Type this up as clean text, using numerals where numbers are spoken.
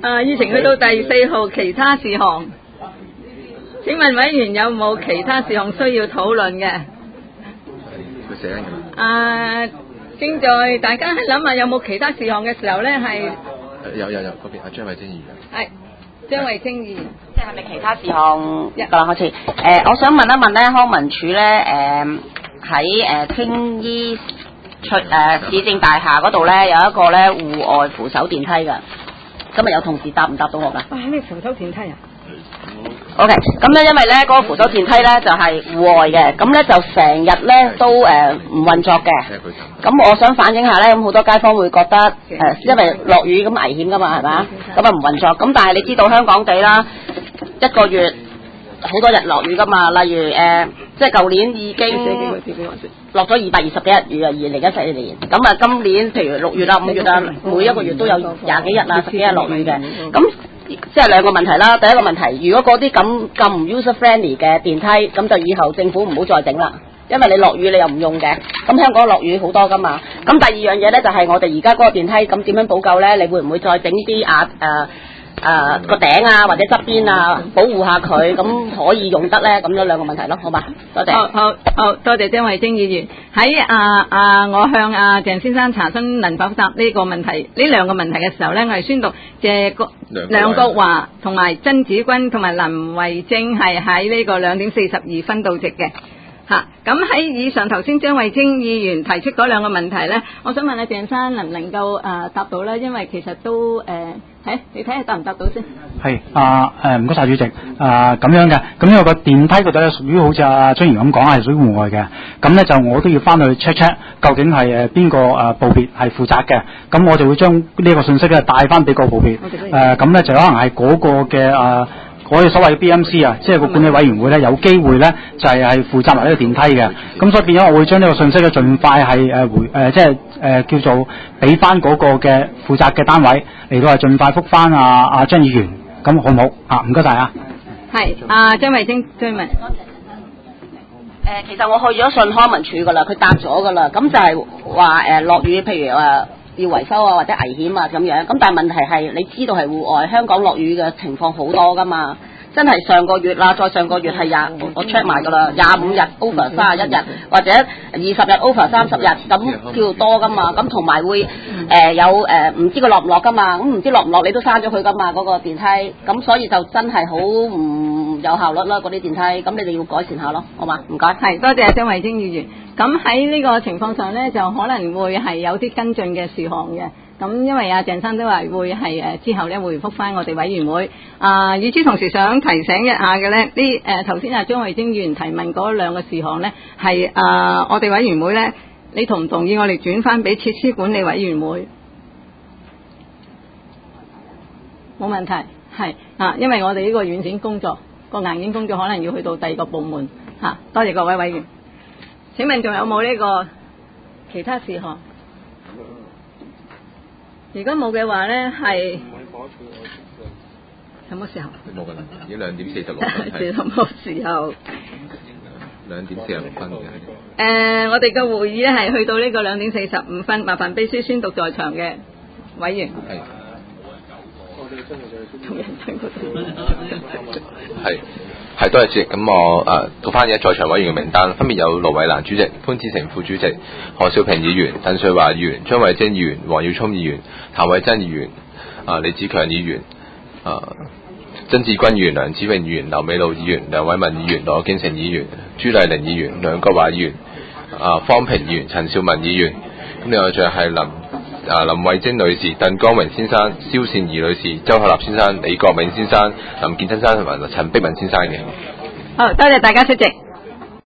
議程去到第4號其他事項，請問委員有冇其他事項需要討論嘅？ 佢寫緊㗎。 正在大家諗下有冇其他事項嘅時候咧，係有嗰邊阿張慧晶議員。係張慧晶議員， 即係咪其他事項？開始。我想問一問咧，康文署咧喺青衣市政大廈嗰度咧有一個咧戶外扶手電梯㗎。今日有同事答唔答到我㗎？ 咩扶手電梯啊 ？OK， 咁咧因為咧嗰個扶手電梯咧就係戶外嘅，咁咧就成日咧都唔運作嘅。咁我想反映下咧，咁好多街坊會覺得因為落雨咁危險㗎嘛，係嘛？咁唔運作。咁但係你知道香港地啦，一個月好多日落雨㗎嘛，例如即係舊年已經落咗220幾日雨啊，2014年。咁啊，今年譬如6月啊、5月啊，每一個月都有20幾日啊、10幾日落雨嘅。咁即係兩個問題啦。第一個問題，如果嗰啲咁唔 user friendly 嘅電梯，咁就以後政府唔好再整啦，因為你落雨你又唔用嘅。咁香港落雨好多㗎嘛。咁第二樣嘢咧就係我哋而家嗰個電梯，咁點樣補救咧？你會唔會再整啲個頂啊或者側邊啊保護下佢，咁可以用得咧？咁樣兩個問題咯，好嘛？多謝。 好，多謝張慧晶議員。喺我向鄭先生查詢能否答呢個問題，呢兩個問題嘅時候咧，我係宣讀梁國華同埋曾子君同埋林慧晶係喺呢個2點42分到席嘅。咁喺以上頭先張慧晶議員提出嗰兩個問題咧，我想問下鄭生能唔能夠答到咧？因為其實都你睇下答唔答到先。係唔該晒主席。咁樣嘅，咁因為個電梯嗰度咧屬於好似阿張然咁講係屬於戶外嘅，咁咧就我都要翻去 check 究竟係邊個部別係負責嘅，咁我就會將呢個信息咧帶翻俾個部別。咁咧就可能係嗰個嘅嗰個所謂 BMC 啊，即係個管理委員會咧，有機會咧就係負責埋呢個電梯嘅。咁所以變咗，我會將呢個信息咧盡快係即係叫做俾翻嗰個嘅負責嘅單位嚟到係盡快覆翻阿張議員，咁好唔好？唔該晒啊。 係張慧晶追問。 其實我去咗信康文署噶啦，佢答咗噶啦。咁就係話落雨，譬如要維修啊或者危險啊咁樣，咁但係問題係你知道係戶外，香港落雨嘅情況好多噶嘛，真係上個月啦，再上個月係我 check 埋噶啦，25日 over 31日，或者20日 over 30日，咁叫多噶嘛，咁同埋會有唔知佢落唔落噶嘛，咁唔知落唔落你都刪咗佢噶嘛嗰個電梯，咁所以就真係好唔有效率啦嗰啲電梯，咁你哋要改善下咯，好嘛？唔該。 係，多謝張慧晶議員。咁喺呢個情況上咧，就可能會係有啲跟進嘅事項嘅。咁因為鄭生都話會係之後咧回覆翻我哋委員會。與此同時想提醒一下嘅咧，頭先張慧晶議員提問嗰兩個事項咧，係我哋委員會咧，你同唔同意我哋轉翻俾設施管理委員會？冇問題，係因為我哋呢個軟件工作個硬件工作可能要去到第二個部門多謝各位委員。請問仲有冇呢個其他事項？如果冇嘅話咧，係有冇時候？ 冇㗎啦，已經2點46分。 有冇時候 ？2點46分嘅。 我哋嘅會議咧係去到呢個2點45分，麻煩秘書宣讀在場嘅委員。係。同人爭嗰度。 係，多謝主席。咁我讀翻而家在場委員嘅名單，分別有盧偉蘭主席、潘志成副主席、何少平議員、鄧瑞華議員、張慧晶議員、黃耀聰議員、譚偉珍議員、李子強議員、曾志君議員、梁子穎議員、劉美露議員、梁偉文議員、羅敬成議員、朱麗玲議員、梁國華議員、方平議員、陳兆文議員。咁另外仲係林慧晶女士、鄧光榮先生、蕭善儀女士、周克立先生、李國銘先生、林建真先生同埋陳碧文先生嘅。 好，多謝大家出席。